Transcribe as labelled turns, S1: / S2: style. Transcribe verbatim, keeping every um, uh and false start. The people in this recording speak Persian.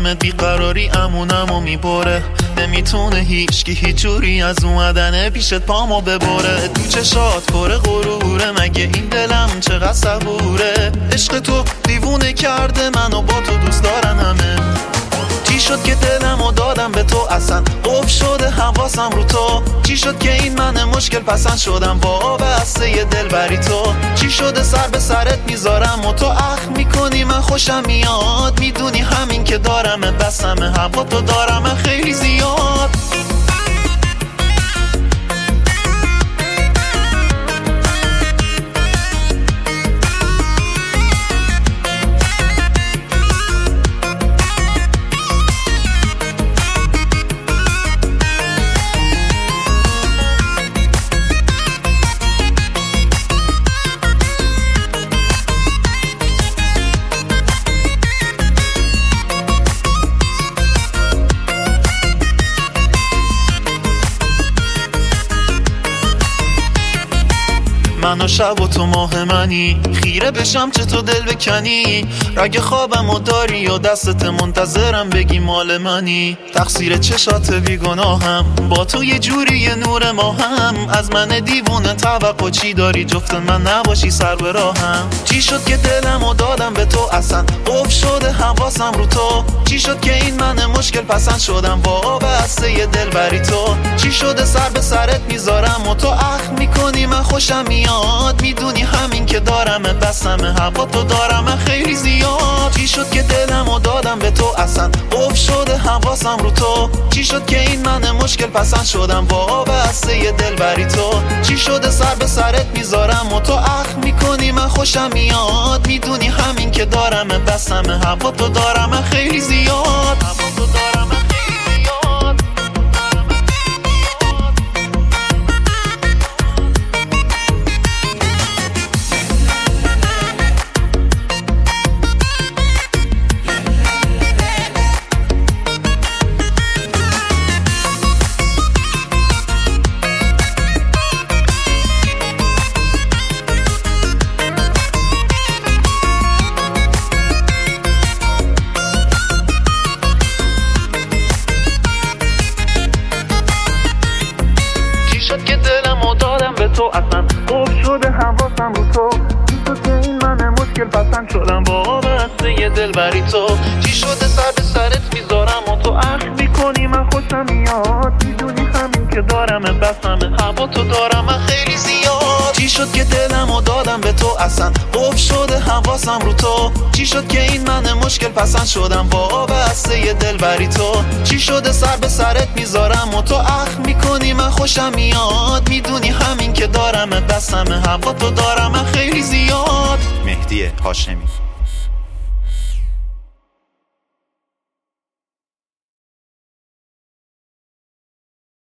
S1: میبینمت بیقراری امونمو میبره، نمیتونه هیچکی هیچ جوری از اومدن پیشت پامو ببره. تو چشات پر غروره، مگه این دلم چقدر صبوره. عشق تو دیوونه کرده منو، با تو دوست دارن همه. چی شد که دلمو دادم به تو، اصلا قفل شده حواسم رو تو. چی شد که این من مشکل پسند شدم، وابسته یه دلبری تو. چی شده سر به سرت میذارم و تو اخم میکنی، من خوشم میاد. میدونی همین که دارم بسم هوا تو دارم خیلی زیاد. من و شب و تو ماه منی، خیره بشم چه تو دل بکنی. رگ خوابم و داری و دستت منتظرم بگی مال منی. تقصیر چشات بیگناهم، با تو یه جوری یه نور ماهم. از من دیوونه توقع چی داری، جفت من نباشی سر به راهم. چی شد که دلمو دادم به تو، اصلا قفل شده حواسم رو تو. چی شد که این من مشکل پسند شدم، وابسته یه دلبری تو. چی شده سر به سرت میذارم و تو اخم میکنی، من خوشم میاد. میدونی همین که دارم بسم هوا تو دارم خیلی زیاد. چی شد که دلمو دادم به تو، اصلا قفل شده حواسم رو تو. چی شد که این من مشکل پسند شدم، وابسته یه دلبری تو. چی شده سر به سرت میذارم و تو اخم میکنی، من خوشم میاد. میدونی همین که دارم بسم هوا تو دارم خیلی زیاد. هوا تو دارم خیلی زیاد. تو اصلا قفل شده حواسم رو تو. چی شد که این من مشکل پسند شدم، وابسته یه دلبری تو. چی شده سر به سرت میذارم و تو اخم میکنی، من خوشم میاد. میدونی همین که دارم بسم هوا تو دارم خیلی زیاد. چی شد که دلمو دادم به تو، اصلا قفل شده حواسم رو تو. چی شد که این من مشکل پسند شدم، وابسته یه دلبری تو. چی شده سر به سرت میذارم و تو اخم میکنی، من خوشم میاد. میدونی همین که دارم بسم هوا تو دارم خیلی زیاد.
S2: مهدی هاشمی.